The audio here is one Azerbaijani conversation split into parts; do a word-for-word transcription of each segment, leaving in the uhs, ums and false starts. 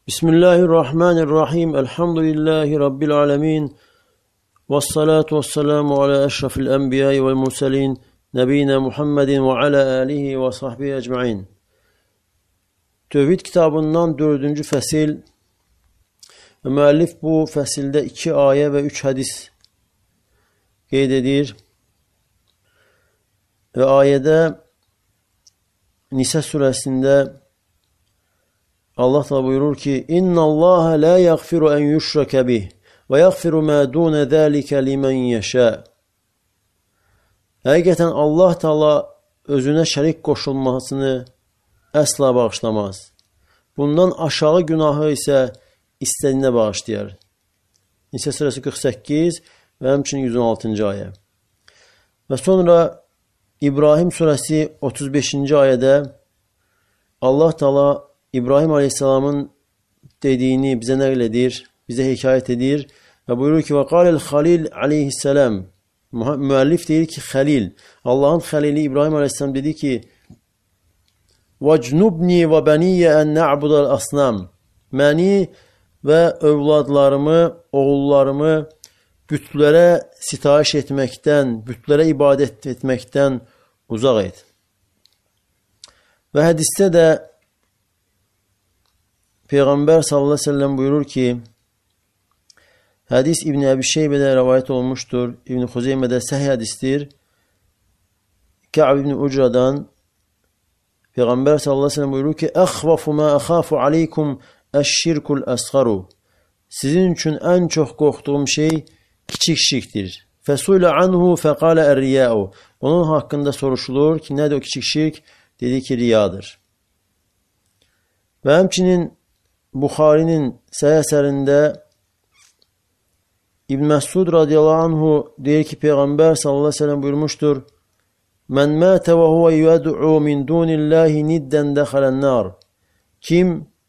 Bismillahirrahmanirrahim. Elhamdülillahi Rabbil alemin. Vessalatu vesselamu ala eşrafil enbiyai vel murselin. Nebina Muhammedin ve ala alihi ve sahbihi ecma'in. Tövhid kitabından dördüncü fəsil. Müəllif bu fəsildə iki ayə və üç hədis qeyd edir. Və ayədə Nisə surəsində Allah da buyurur ki: İnna Allaha la yaghfiru en yushraka bih ve yaghfiru ma dun zalika limen yasha. Həqiqətən Allah Taala özünə şərik qoşulmasını əsla bağışlamaz. Bundan aşağı günahı isə istədiyinə bağışlayar. Nisə surəsi qırx səkkiz və həmçinin yüz on altıncı ayə. Və sonra İbrahim surəsi otuz beşinci ayədə Allah Taala İbrahim Aleyhisselamın dediyini bizə nəql edir, bizə hekayət edir və buyurur ki: "Və qalel Xalil Aleyhisselam." Müəllif deyir ki, Xəlil, Allahın Xəlili İbrahim Aleyhisselam dedi ki: "Vəcnubni və bəniyyə ən na'budal asnam." Məni və övladlarımı, oğullarımı bütlərə sitayiş etməkdən, bütlərə ibadət etməkdən uzaq et. Və hədisdə də Peyğəmbər sallallahu əleyhi və səlləm buyurur ki, hədis İbn Əbi Şeybədə rivayet olmuşdur, İbn Xuzeymədə səhih hədisdir. Kə'b ibn Ucradan Peyğəmbər sallallahu əleyhi və səlləm buyurur ki: "Əxvafu ma axafu aleykum əş-şirkul əsğaru." Sizin üçün ən çox qorxduğum şey kiçik şirkdir. Fəsulə anhu fəqalə ər-riya'u. Onun haqqında soruşulur ki, nədir o kiçik şirk? Dedi ki, riyadır. Və həmçinin Buxarinin səhih əsərində İbn Məsud radiyallahu anhu deyir ki, Peyğəmbər sallallahu əleyhi və səlləm buyurmuşdur: "Mən mətə və huve yəd'u min dunillahi niddən dəxələn-nar." Kim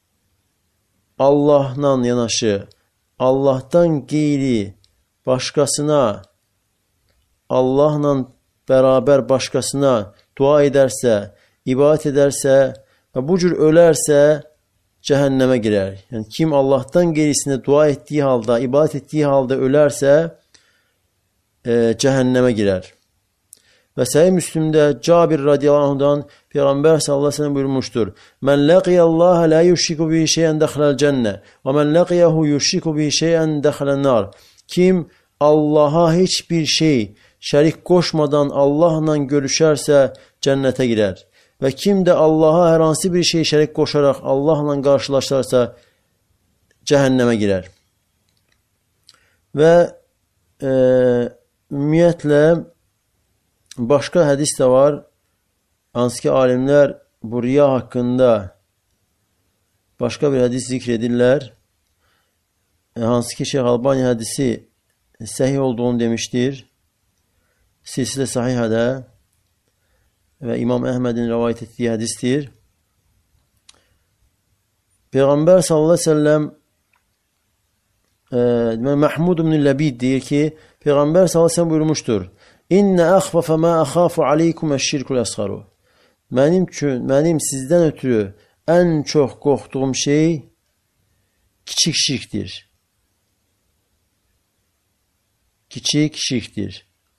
Allahla yanaşı, Allahdan qeyri başqasına, Allahla bərabər başqasına dua edərsə, ibadət edərsə və bu cür ölərsə, cəhənnəmə girər. Yəni, kim Allahdan qeyrisinə dua etdiyi halda, ibadət etdiyi halda ölərsə, e, cəhənnəmə girər. Və Səhih Müslimdə Cabir radiyallahu anhudan Peyğəmbər sallallahu əleyhi və səlləm buyurmuşdur: "Mən laqiyallaha la yushriku bihi şey'en dəxəlal cənnə və mən laqiyahu yushriku bihi şey'en dəxələn-nar." Kim Allaha heç bir şey şərik qoşmadan Allahla görüşərsə, cənnətə girər. Və kim də Allaha hər hansı bir şey şərik qoşaraq Allahla qarşılaşarsa, cəhənnəmə girər. Və e, ümumiyyətlə, başqa hədis də var. Hansı ki, alimlər bu riya haqqında başqa bir hədis zikr edirlər. Hansı ki, Şeyx Albani hədisi səhih olduğunu demişdir. Silsilə Sahihədə və İmam Əhmədin rəvayət etdiyi hədisdir. Peyğəmbər sallallahu əleyhi və səlləm e, Mahmud ibn Labid deyir ki, Peyğəmbər sallallahu əleyhi və səlləm buyurmuşdur: "İnnə əxfəfə mə əxafu aleykum əş-şirkul əsğaru." Mənim üçün, mənim sizdən ötürü ən çox qorxduğum şey kiçik şirkdir. Kiçik şirkdir.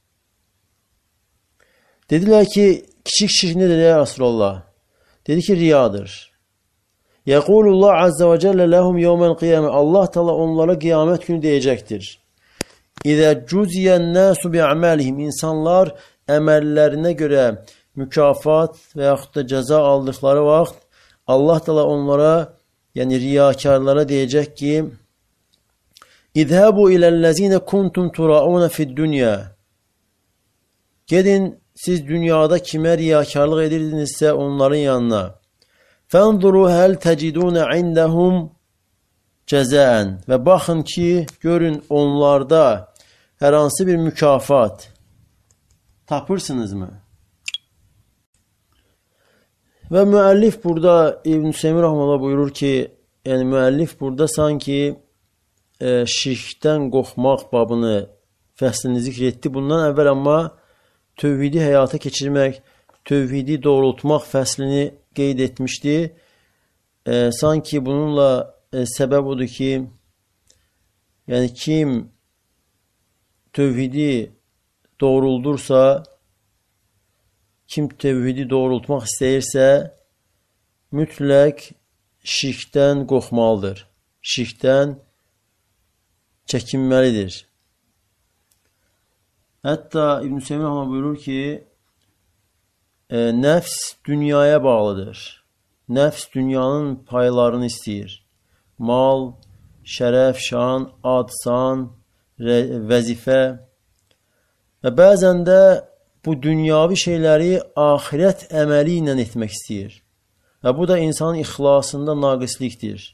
Dedilər ki, kiçik şirk nedir ya Resulallah? Dedi ki, riyadır. Yəqulullah azza və cəllə ləhum yevməl qiyamə. Allah Taala onlara qiyamət günü deyəcəkdir: İzə cuziyən nəsu bi'amalihim. İnsanlar əməllərinə görə mükafat və yaxud da cəza aldıqları vaxt Allah Taala onlara, yəni riyakarlara deyəcək ki: İzhabu iləl-ləzinə kuntum turauna fid-dunya. Gedin, siz dünyada kimə riyakarlıq edirdinizsə onların yanına. Fənzuru həl təcidunə indəhum cəzəən. Və baxın ki, görün onlarda hər hansı bir mükafat tapırsınızmı? Və müəllif burada İbn Hüseyin Rəhməllah buyurur ki, yəni müəllif burada sanki e, şirkdən qorxmaq babını fəslini zikr etdi. Bundan əvvəl amma tövhidi həyata keçirmək, tövhidi doğrultmaq fəslini qeyd etmişdi. E, sanki bununla e, səbəb odur ki, yəni kim tövhidi doğruldursa, kim tövhidi doğrultmaq istəyirsə, mütləq şirkdən qorxmalıdır. Şirkdən çəkinməlidir. Hətta İbn-i Seymiyyə Rəhməhullah buyurur ki, e, nəfs dünyaya bağlıdır. Nəfs dünyanın paylarını istəyir. Mal, şərəf, şan, ad, san, vəzifə və bəzən də bu dünyavi şeyləri axirət əməli ilə etmək istəyir. Və bu da insanın ixlasında naqislikdir.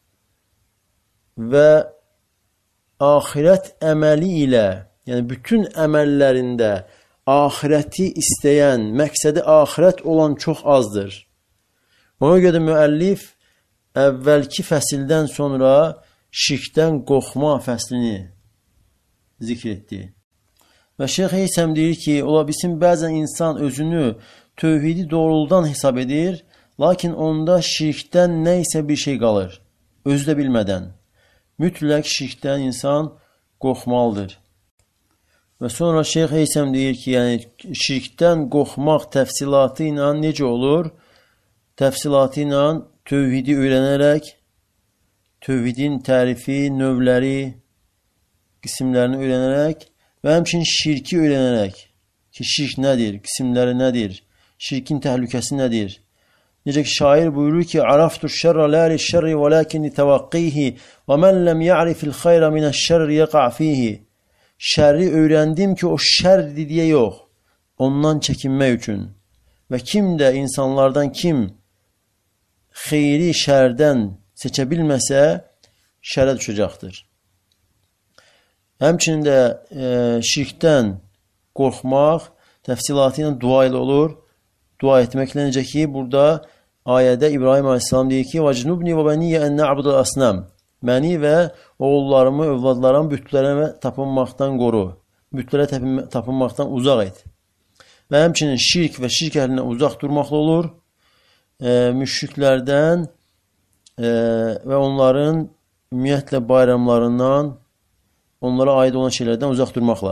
Və axirət əməli ilə, yəni bütün əməllərində axirəti istəyən, məqsədi axirət olan çox azdır. Ona görə müəllif əvvəlki fəsildən sonra şirkdən qorxma fəslini zikr etdi. Və Şeyx Heysəm deyir ki, ola bilsin bəzən insan özünü tövhidi doğruldan hesab edir, lakin onda şirkdən nə isə bir şey qalır, özü də bilmədən. Mütləq şirkdən insan qorxmalıdır. Və sonra Şeyx Heysəm deyir ki, yəni şirkdən qorxmaq təfsilatı ilə necə olur? Təfsilatı ilə tövhidi öyrənərək, tövhidin tərifi, növləri, qismlərini öyrənərək və həmçinin şirki öyrənərək ki, şirk nədir, qismləri nədir, şirkin təhlükəsi nədir? Necə ki, şair buyurur ki, "Araftu şerra la li'ş-şerri velakin litavaqqihi və men lem ya'rifil xeyra minəş-şerri yaqa' fihi." Şərri öyrəndim ki, o şərdir deyə yox, ondan çəkinmək üçün. Və kim də insanlardan kim xeyri şərdən seçə bilməsə, şərə düşəcəkdir. Həmçinin də e, şirkdən qorxmaq təfsilatı ilə dua ilə olur. Dua etməklə, necə ki, burada ayədə İbrahim Aleyhisselam deyir ki, "Vəcnubni və bəniyyə ən na'budul asnam." Məni və oğullarımı, övladlarımı bütlərə tapınmaqdan qoru. Bütlərə tapınmaqdan uzaq et. Və həmçinin şirk və şirk əhlindən uzaq durmaqla olur. E, müşriklərdən e, və onların ümumiyyətlə bayramlarından, onlara aid olan şeylərdən uzaq durmaqla.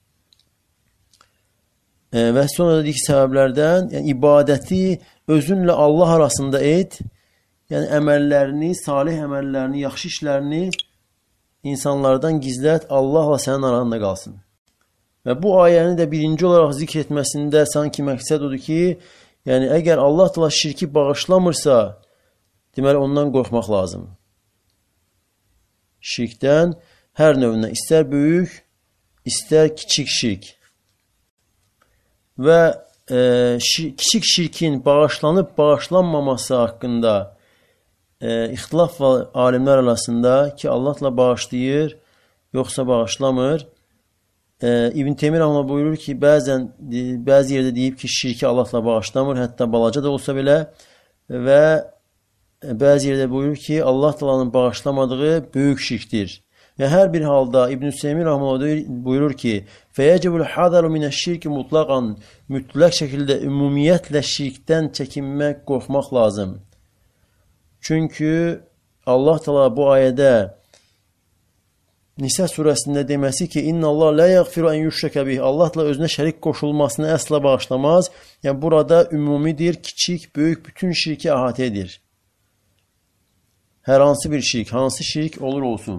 E, və sonra da deyik səbəblərdən, yəni ibadəti özünlə Allah arasında et, yəni əməllərini, salih əməllərini, yaxşı işlərini insanlardan gizlət, Allahla sənin aranda qalsın. Və bu ayəni də birinci olaraq zikr etməsində sanki məqsəd odur ki, yəni əgər Allah da şirki bağışlamırsa, deməli ondan qorxmaq lazım. Şirkdən hər növündən, istər böyük, istər kiçik şirk. Və e, şir kiçik şirkin bağışlanıb bağışlanmaması haqqında e, ixtilaf var alimlər arasında ki, Allahla bağışlayır, yoxsa bağışlamır. E, İbn Teymiyyə Rəhməhullah buyurur ki, bəzən bəzi yerdə deyib ki, şirki Allahla bağışlamır, hətta balaca da olsa belə, və bəzi yerdə buyurur ki, Allah Taala'nın bağışlamadığı böyük şirkdir. Və hər bir halda İbn-i Seymiyyə Rəhməhullah buyurur ki, "Fəyəcibul hadaru minəş-şirki mutlaqan." Mütləq şəkildə ümumiyyətlə şirkdən çəkinmək, qorxmaq lazım. Çünki Allah Taala bu ayədə Nisa surəsində deməsi ki, "İnnallah la yaghfiru an yushraka bih." Allahla özünə şərik qoşulmasını əsla bağışlamaz. Yəni burada ümumidir, kiçik, böyük bütün şirki əhatə edir. Hər hansı bir şirk, hansı şirk olur olsun.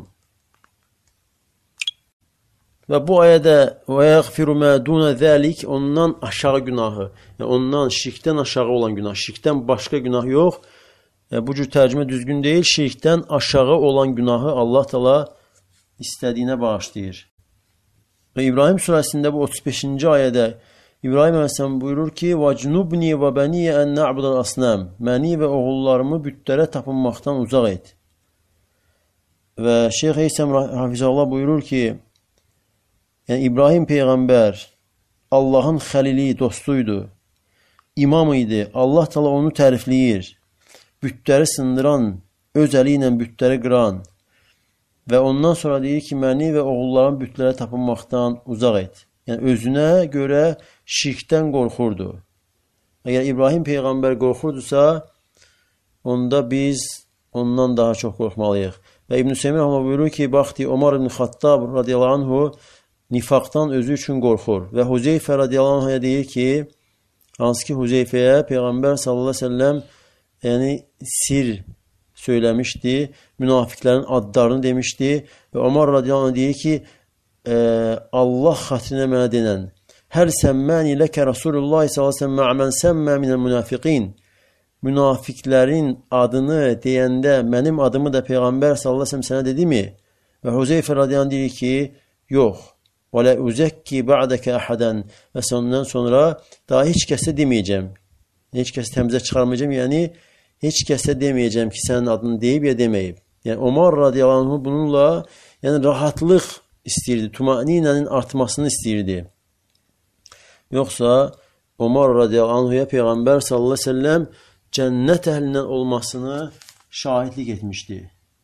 Və bu ayədə "Və yaghfiru ma dun zalik" ondan aşağı günahı, yəni ondan şirkdən aşağı olan günah, şirkdən başqa günah yox. Yəni, bu cür tərcümə düzgün deyil. Şirkdən aşağı olan günahı Allah Taala istədiyinə bağışlayır. Və İbrahim surəsində bu otuz beşinci ayədə İbrahim Əleyhisselam buyurur ki, "Vəcnubni və bəniyyə ən na'budul asnam." Məni və oğullarımı bütlərə tapınmaqdan uzaq et. Və Şeyx Heysəm Hafizullah buyurur ki, yəni İbrahim peyğəmbər Allahın xəlili, dostuydu, imam idi. Allah Taala onu tərifləyir. Bütləri sındıran, öz əli ilə bütləri qıran. Və ondan sonra deyir ki, məni və oğullarım bütlərə tapınmaqdan uzaq et. Yəni özünə görə şirkdən qorxurdu. Əgər İbrahim peyğəmbər qorxurdusa, onda biz ondan daha çox qorxmalıyıq. Və İbn Seymiyyə rahimehullah buyurur ki, bax ki, Ömər ibn Xattab radiyallahu anhu nifaqdan özü üçün qorxur. Və Huzeyfə radiyallahu anhuya deyir ki, hansı ki Huzeyfəyə Peyğəmbər sallallahu əleyhi və səlləm yəni sir söyləmişdi, münafiqlərin adlarını demişdi və Ömər radiyallahu anh deyir ki, e, Allah xatrinə mənə denən, həl səmməni ləkə Rasulullah sallallahu əleyhi və səlləm mə'mən səmmə minəl münafiqin, münafiqlərin adını deyəndə mənim adımı da Peyğəmbər sallallahu əleyhi və səlləm sənə dedi mi? Və Huzeyfə radiyallahu anh deyir ki, yox. Və lə uzəkki ba'dəkə əhədən və ondan sonra daha heç kəsə deməyəcəm. Heç kəsə təmizə çıxarmayacağım, yəni heç kəsə deməyəcəm ki, sənin adını deyib ya deməyib. Yəni Ömər radiyallahu anh bununla yəni rahatlıq istəyirdi, tumaninənin artmasını istəyirdi. Yoxsa Ömər radiyallahu anhuya Peyğəmbər sallallahu əleyhi və səlləm cənnət əhlindən olmasını şahidlik etmişdi.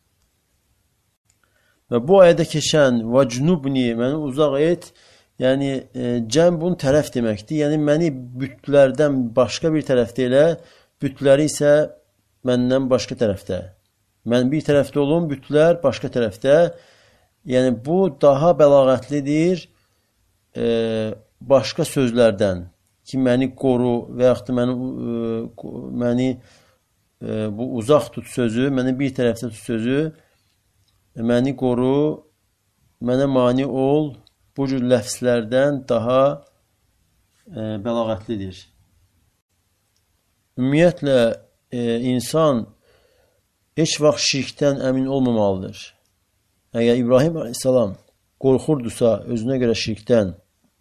Və bu ayədə keçən vəcnubni, məni uzaq et, yəni e, cəm bunun tərəf deməkdir. Yəni məni bütlərdən başqa bir tərəfdə elə, bütləri isə məndən başqa tərəfdə. Mən bir tərəfdə olum, bütlər başqa tərəfdə. Yəni bu daha bəlağətlidir e, başqa sözlərdən ki, məni qoru və yaxud da məni, e, məni e, bu uzaq tut sözü, məni bir tərəfdə tut sözü, məni qoru, mənə mani ol, bu cür ləfslərdən daha e, bəlağətlidir. Ümumiyyətlə, e, insan heç vaxt şirkdən əmin olmamalıdır. Əgər İbrahim aleyhissalam qorxurdusa özünə görə şirkdən,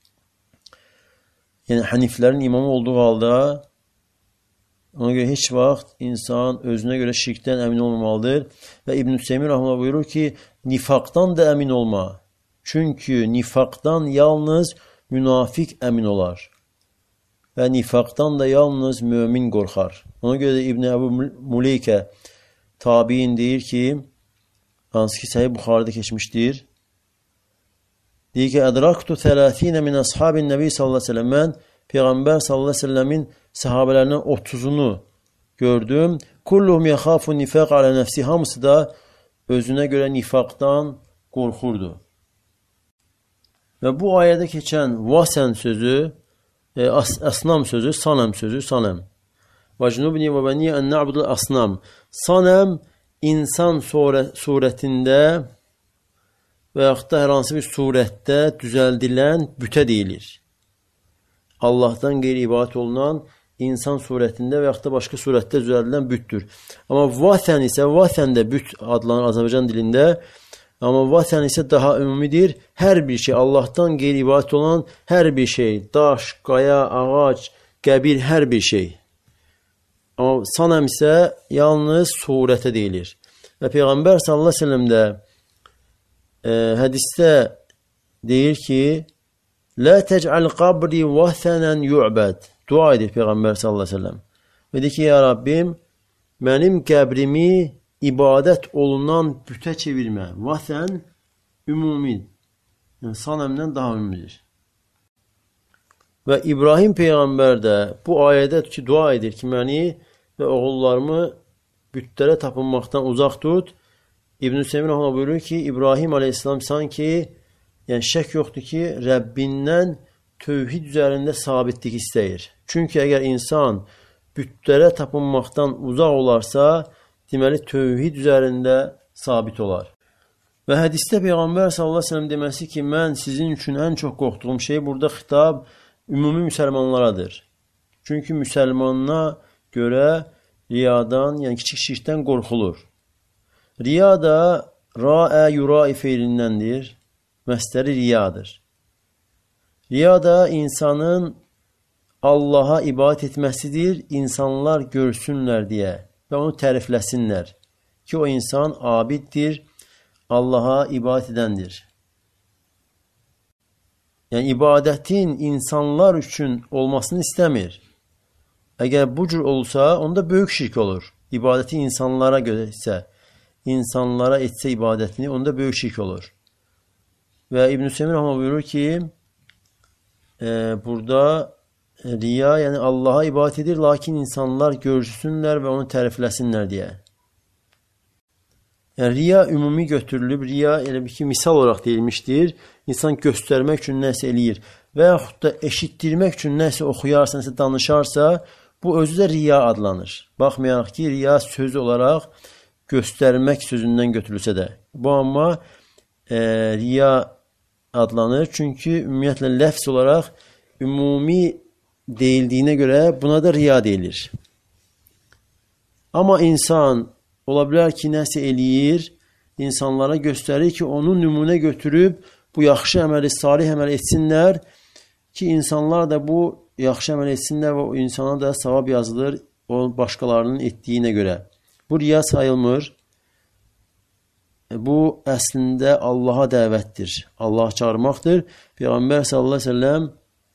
yəni həniflərin imamı olduğu halda, ona görə heç vaxt insan özünə görə şirkdən əmin olmamalıdır. Və İbn Seymiyyə rahimehullah buyurur ki, nifaqdan da əmin olma. Çünki nifaqdan yalnız münafiq əmin olar. Və nifaqdan da yalnız mömin qorxar. Ona görə də İbn Əbu Muleykə tabiin deyir ki, hansı ki Səhih Buxarıda keçmişdir. Deyir ki, ədraktu thələthine min əshabin nəbi sallallahu əleyhi və səlləm. Mən Peyğəmbər sallallahu əleyhi və səlləmin səhabələrindən otuzunu gördüm. Kulluhum yaxafu nifaq alə nəfsi. Hamısı da özünə görə nifaqdan qorxurdu. Və bu ayədə keçən vasən sözü, e, as əsnam sözü, sanəm sözü, sanəm. Vəcnubni və bəni ən na'budul asnam. Sanəm insan surətində və yaxud da hər hansı bir surətdə düzəldilən bütə deyilir. Allahdan qeyri ibadət olunan insan surətində və yaxud da başqa surətdə düzəldilən bütdür. Amma vatən isə, vatən də büt adlanır Azərbaycan dilində, amma vatən isə daha ümumidir. Hər bir şey, Allahdan qeyri ibadət olan hər bir şey, daş, qaya, ağac, qəbir, hər bir şey. Amma sanəm isə yalnız surətə deyilir. Və Peyğəmbər sallallahu əleyhi və səlləm də e, hədisdə deyir ki, لا tec'al qabri vathenen yu'bad. Dua edir Peyğəmbər sallallahu əleyhi və səlləm. Və deyir ki, ya Rabbim, mənim qəbrimi ibadət olunan bütə çevirmə. Vatən ümumi. Yəni sanəmdən daha ümumidir. Və İbrahim Peyğəmbər də bu ayədə ki, dua edir ki, məni və oğullarımı bütlərə tapınmaqdan uzaq tut. İbn Seymiyyə rahimehullah buyurur ki, İbrahim aleyhissalam sanki yəni şək yoxdur ki, Rəbbindən tövhid üzərində sabitlik istəyir. Çünki əgər insan bütlərə tapınmaqdan uzaq olarsa, deməli tövhid üzərində sabit olar. Və hədisdə Peyğəmbər sallallahu əleyhi və səlləm deməsi ki, mən sizin üçün ən çox qorxduğum şey burada xitab ümumi müsəlmanlaradır. Çünki müsəlmana görə riyadan, yəni kiçik şirkdən qorxulur. Riya da ra'ə yura'i feilindəndir. Məsdəri riyadır. Riya da insanın Allaha ibadət etməsidir, insanlar görsünlər deyə və onu tərifləsinlər ki, o insan abiddir, Allaha ibadət edəndir. Yəni, ibadətin insanlar üçün olmasını istəmir. Əgər bu cür olsa, onda böyük şirk olur. İbadəti insanlara görə etsə, insanlara etsə ibadətini, onda böyük şirk olur. Və İbn Seymiyyə rahimehullah buyurur ki, e, burada riya, yəni Allaha ibadət edir, lakin insanlar görsünlər və onu tərifləsinlər deyə. Yəni, riya ümumi götürülüb, riya elə bir ki, misal olaraq deyilmişdir. İnsan göstərmək üçün nəsə eləyir və yaxud da eşitdirmək üçün nəsə oxuyarsa, nəsə danışarsa, bu özü də riya adlanır. Baxmayaraq ki, riya söz olaraq göstərmək sözündən götürülsə də. Bu amma e, riya adlanır. Çünki ümumiyyətlə ləfz olaraq ümumi deyildiyinə görə buna da riya deyilir. Amma insan ola bilər ki, nəsə eləyir, insanlara göstərir ki, onu nümunə götürüb bu yaxşı əməli, salih əməl etsinlər ki, insanlar da bu yaxşı əməl etsinlər və o insana da savab yazılır o başqalarının etdiyinə görə. Bu riya sayılmır. Bu əslində Allaha dəvətdir. Allaha çağırmaqdır. Peyğəmbər sallallahu əleyhi və səlləm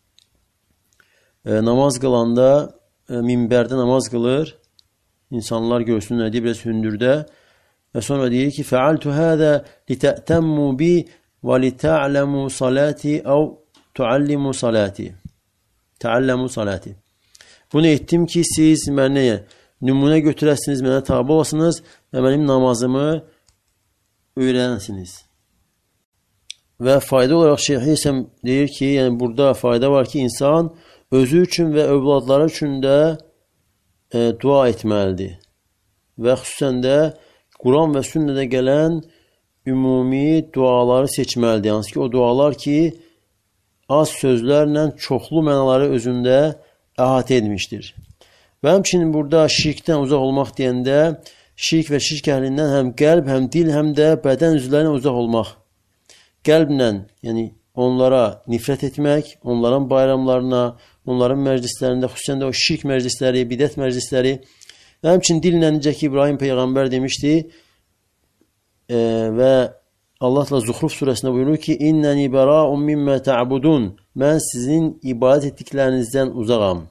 e, namaz qılanda e, minbərdə namaz qılır. İnsanlar görsünlər deyə biraz hündürdə və sonra deyir ki, fəaltu həzə litə'təmmu bi və litə'ləmu salati əv tuallimu salati. Təalləmu salati. Bunu etdim ki, siz mənə nümunə götürəsiniz, mənə tabi olasınız və mənim namazımı öyrənəsiniz. Və fayda olaraq Şeyx İsəm deyir ki, yəni burada fayda var ki, insan özü üçün və övladları üçün də e, dua etməlidir. Və xüsusən də Quran və sünnədə gələn ümumi duaları seçməlidir. Hansı ki, o dualar ki, az sözlərlə çoxlu mənaları özündə əhatə etmişdir. Və həmçinin burada şirkdən uzaq olmaq deyəndə, şirk və şirk əhlindən həm qəlb, həm dil, həm də bədən üzvlərinə uzaq olmaq. Qəlblə, yəni onlara nifrət etmək, onların bayramlarına, onların məclislərində, xüsusən də o şirk məclisləri, bidət məclisləri, və həmçinin dillə necə ki, İbrahim Peyğəmbər demişdi e, və Allah da Zuhruf surəsində buyurur ki, İnnəni bəra'un mimmə ta'budun. Mən sizin ibadət etdiklərinizdən uzağam.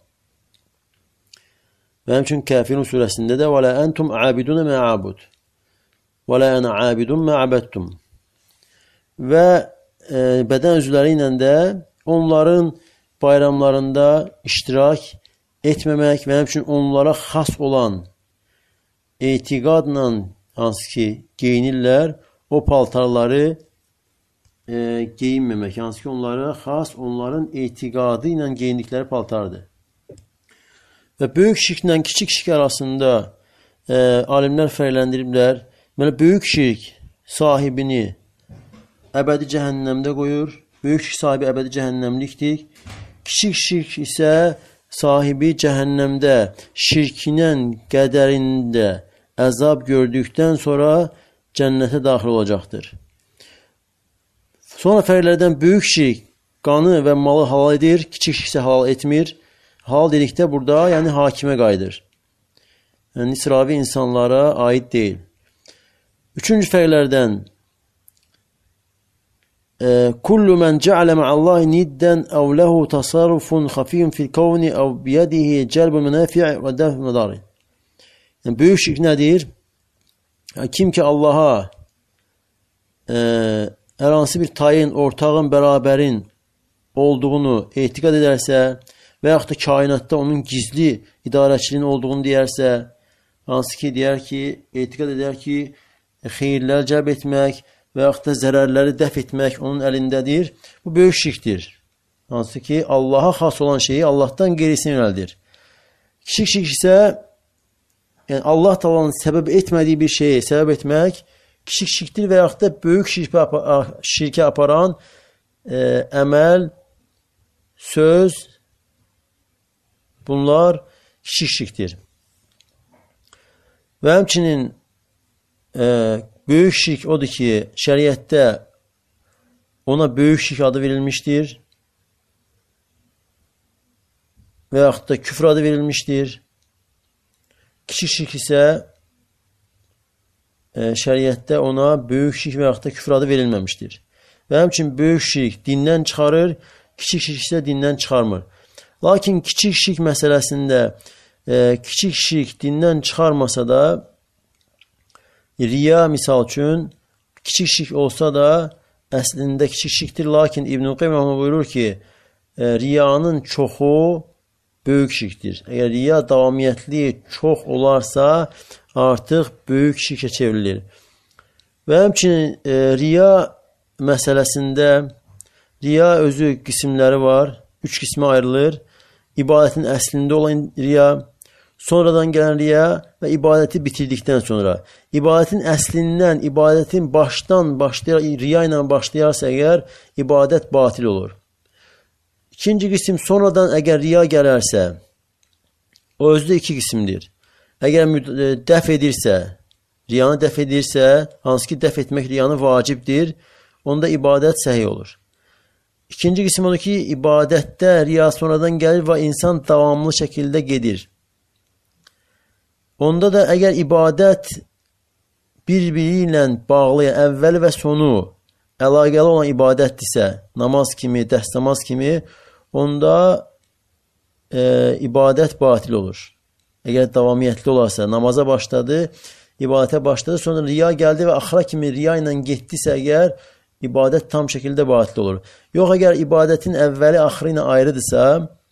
Və həmçinin Kafirun surəsində də وَلَا أَنْتُمْ عَابِدُونَ مَا عَابُدُ وَلَا أَنَا عَابِدٌ مَا عَبَدْتُمْ. Və e, bədən üzvləri ilə də onların bayramlarında iştirak etməmək və həmçinin onlara xas olan etiqadla hansı ki geyinirlər, o paltarları e, geyinməmək, hansı ki onlara xas onların etiqadı ilə geyindikləri paltardır. Və böyük şirklə kiçik şirk arasında e, alimlər fərqləndiriblər. Belə böyük şirk sahibini əbədi cəhənnəmdə qoyur. Böyük şirk sahibi əbədi cəhənnəmlikdir. Kiçik şirk isə sahibi cəhənnəmdə şirkinin qədərində əzab gördükdən sonra cənnətə daxil olacaqdır. Sonra fərqlərdən böyük şirk qanı və malı halal edir, kiçik şirk isə halal etmir. Halal dedikdə burada yəni hakimə qayıdır. Yəni isravi insanlara aid deyil. Üçüncü fərqlərdən kullu men ceale ma'allahi nidden ev lehu tasarrufun xafiyun fil kavni ev biyadihi celbul menafi' ve def medari. Yəni böyük şirk nədir? Kim ki Allaha e, hər hansı bir tayin, ortağın, bərabərin olduğunu etiqad edərsə və yaxud da kainatda onun gizli idarəçiliyin olduğunu deyərsə, hansı ki deyər ki, etiqad edər ki, xeyirlər cəlb etmək və yaxud da zərərləri dəf etmək onun əlindədir. Bu böyük şirkdir. Hansı ki, Allaha xas olan şeyi Allahdan qeyrisinə yönəldir. Kiçik şirk isə yəni Allah Taala'nın səbəb etmədiyi bir şeyi səbəb etmək kiçik şirkdir və yaxud da böyük şirkə, şirkə aparan e, əməl, söz, bunlar kiçik şirkdir. Və həmçinin e, böyük şirk odur ki, şəriətdə ona böyük şirk adı verilmişdir və yaxud da küfr adı verilmişdir. Kiçik şirk isə e, şəriətdə ona böyük şirk və yaxud da küfr adı verilməmişdir. Və həmçinin böyük şirk dindən çıxarır, kiçik şirk isə dindən çıxarmır. Lakin kiçik şirk məsələsində e, kiçik şirk dindən çıxarmasa da riya misal üçün kiçik şirk olsa da əslində kiçik şirkdir. Lakin İbn-i Qayyim buyurur ki e, riyanın çoxu böyük şirkdir. Əgər riya davamiyyətli çox olarsa artıq böyük şirkə çevrilir. Və həmçinin e, riya məsələsində riya özü qismləri var. Üç qismə ayrılır. İbadətin əslində olan riya, sonradan gələn riya və ibadəti bitirdikdən sonra. İbadətin əslindən, ibadətin başdan başlayar, riya ilə başlayarsa əgər, ibadət batil olur. İkinci qism sonradan əgər riya gələrsə, o özdə iki qismdir. Əgər dəf edirsə, riyanı dəf edirsə, hansı ki dəf etmək riyanı vacibdir, onda ibadət səhih olur. İkinci qism odur ki, ibadətdə riya sonradan gəlir və insan davamlı şəkildə gedir. Onda da əgər ibadət bir-biri ilə bağlı, əvvəli və sonu əlaqəli olan ibadətdirsə, namaz kimi, dəstəmaz kimi, onda e, ibadət batil olur. Əgər davamiyyətli olarsa, namaza başladı, ibadətə başladı, sonra riya gəldi və axıra kimi riya ilə getdisə əgər, ibadət tam şəkildə batil olur. Yox, əgər ibadətin əvvəli, axırı ilə ayrıdırsa,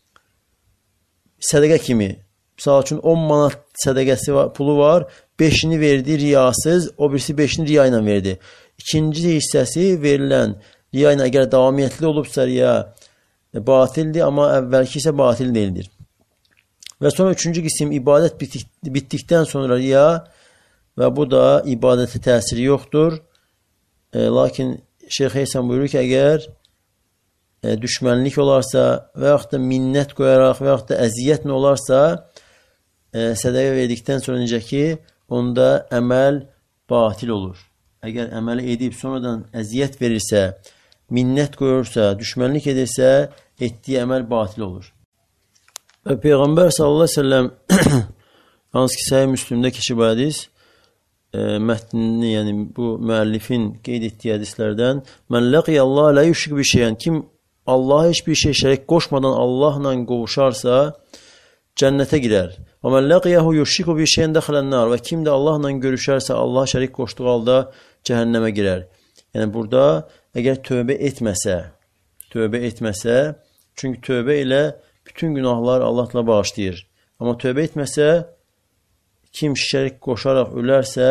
sədəqə kimi, misal üçün on manat sədəqəsi var, pulu var, beşini verdi riyasız, o birisi beşini riya ilə verdi. İkinci hissəsi verilən riya ilə əgər davamiyyətli olubsa riya batildir, amma əvvəlki isə batil deyildir. Və sonra üçüncü qism ibadət bitdik, bitdikdən sonra riya və bu da ibadətə təsiri yoxdur. E, lakin Şeyx Heysəm buyurur ki, əgər e, düşmənlik olarsa və yaxud da minnət qoyaraq və yaxud da əziyyətlə olarsa, e, sədəqə verdikdən sonra necə ki, onda əməl batil olur. Əgər əməli edib sonradan əziyyət verirsə, minnət qoyursa, düşmənlik edirsə, etdiyi əməl batil olur. Və Peyğəmbər sallallahu əleyhi və səlləm hansı ki Səhih Müslimdə keçib hədis, e, mətnini, yəni bu müəllifin qeyd etdiyi hədislərdən, "Mən laqiyallaha la yushrik bi şey'in" kim Allaha heç bir şey şərik qoşmadan Allahla qovuşarsa, cənnətə girər. "Və men laqiyahu yushriku bi şey'in dakhalan nar" və kim də Allahla görüşərsə, Allaha şərik qoşduğu halda cəhənnəmə girər. Yəni burada əgər tövbə etməsə, tövbə etməsə, çünki tövbə ilə bütün günahlar Allahla bağışlayır. Amma tövbə etməsə, kim şərik qoşaraq ölərsə,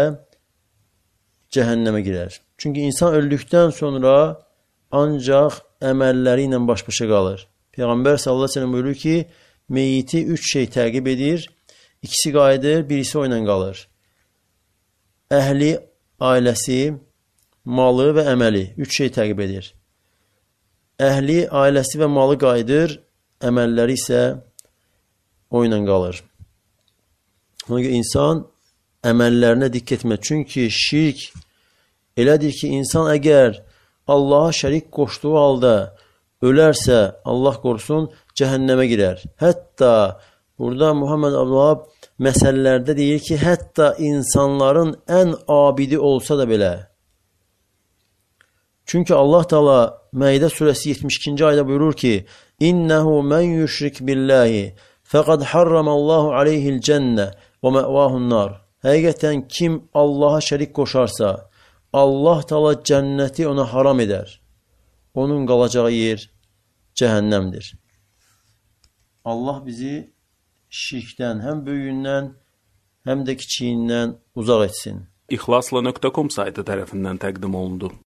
cəhənnəmə girər. Çünki insan öldükdən sonra ancaq əməlləri ilə baş-başa qalır. Peyğəmbər sallallahu əleyhi və səlləm buyurur ki, meyiti üç şey təqib edir, ikisi qayıdır, birisi o ilə qalır. Əhli, ailəsi, malı və əməli, üç şey təqib edir. Əhli, ailəsi və malı qayıdır, əməlləri isə o ilə qalır. Ona görə insan əməllərinə diqqət etmir. Çünki şirk elədir ki, insan əgər Allaha şərik qoşduğu halda ölərsə, Allah qorusun, cəhənnəmə girər. Hətta burada Muhammed Abdülvahab məsələlərdə deyir ki, hətta insanların ən abidi olsa da belə. Çünki Allah Teala Məidə surəsi yetmiş ikinci ayda buyurur ki, "İnnehu men yushrik billahi faqad harramallahu aleyhi'l cenne ve ma'vahu'n nar." Həqiqətən kim Allaha şərik qoşarsa, Allah Teala cənnəti ona haram edər. Onun qalacağı yer cəhənnəmdir. Allah bizi şirkdən, həm böyüyündən, həm də kiçiyindən uzaq etsin. İxlasla nöqtə com saytı tərəfindən təqdim olundu.